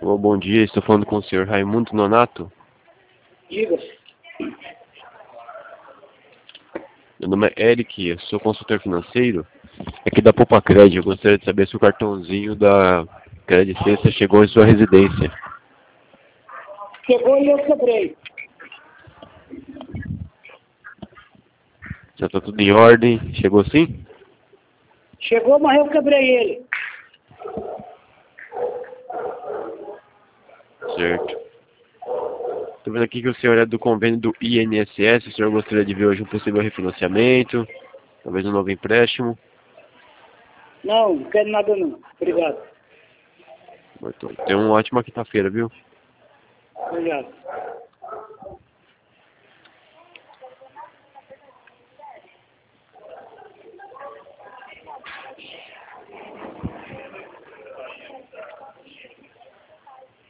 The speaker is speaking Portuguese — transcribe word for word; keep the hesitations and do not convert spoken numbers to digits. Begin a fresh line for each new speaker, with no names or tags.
Alô, bom dia, estou falando com o senhor Raimundo Nonato.
Diga.
Meu nome é Eric, eu sou consultor financeiro aqui da Poupa Cred. Eu gostaria de saber se o cartãozinho da Credicência chegou em sua residência.
Chegou e eu quebrei.
Já está tudo em ordem? Chegou sim?
Chegou, mas eu quebrei ele.
Certo. Estou vendo aqui que o senhor é do convênio do I N S S. O senhor gostaria de ver hoje um possível refinanciamento, talvez um novo empréstimo.
Não, não quero nada não. Obrigado.
Muito. Tenha uma ótima quinta-feira, viu?
Obrigado.